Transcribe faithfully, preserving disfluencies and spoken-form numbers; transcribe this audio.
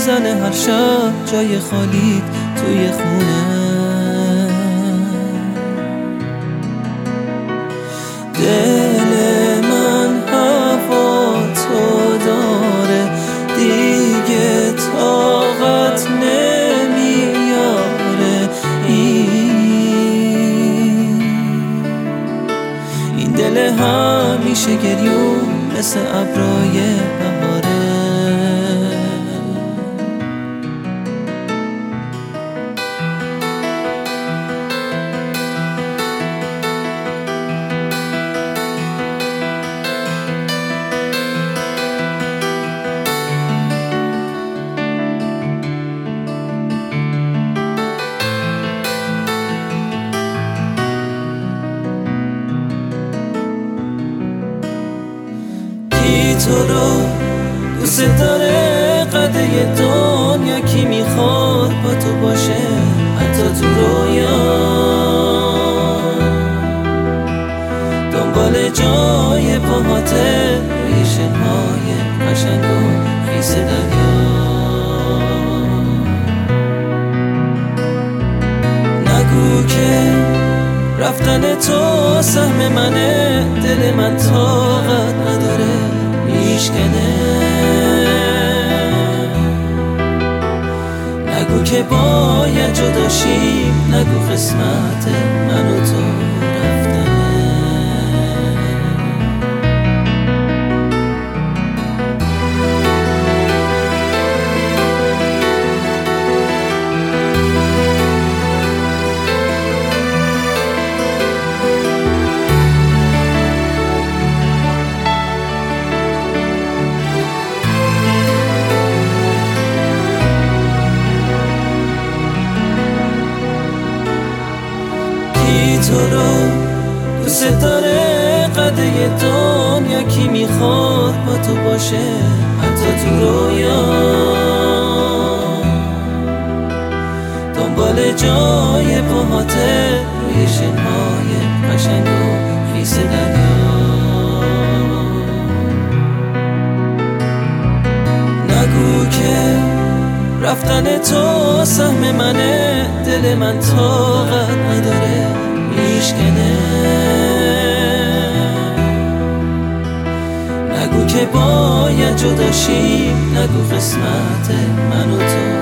میزنه هر شب جای خالیت توی خونه. دل من هوا تو داره دیگه طاقت نمیاره. این این دل همیشه گریون مثل ابرای بهاره. کی تو رو دوست داره قده دنیا؟ کی میخواد با تو باشه حتی تو رویا؟ دنبال جای پاهاته روی شنهای قشنگ و خیس دریا. نگو که رفتن تو سهم منه، دل من طاقت نداره میشکنه. نگو که باید جدا شیم، نگو قسمت من و تو رفتنه. تو رو دوست داره قده دنیا؟ کی میخواد با تو باشه حتی تو رویا؟ دنبال جای پاهاته روی شنهای قشنگ و خیس دریا. نگو که رفتن تو سهم منه، دل من طاقت نداره میشکنه. نگو که باید جدا شیم، نگو قسمت من و تو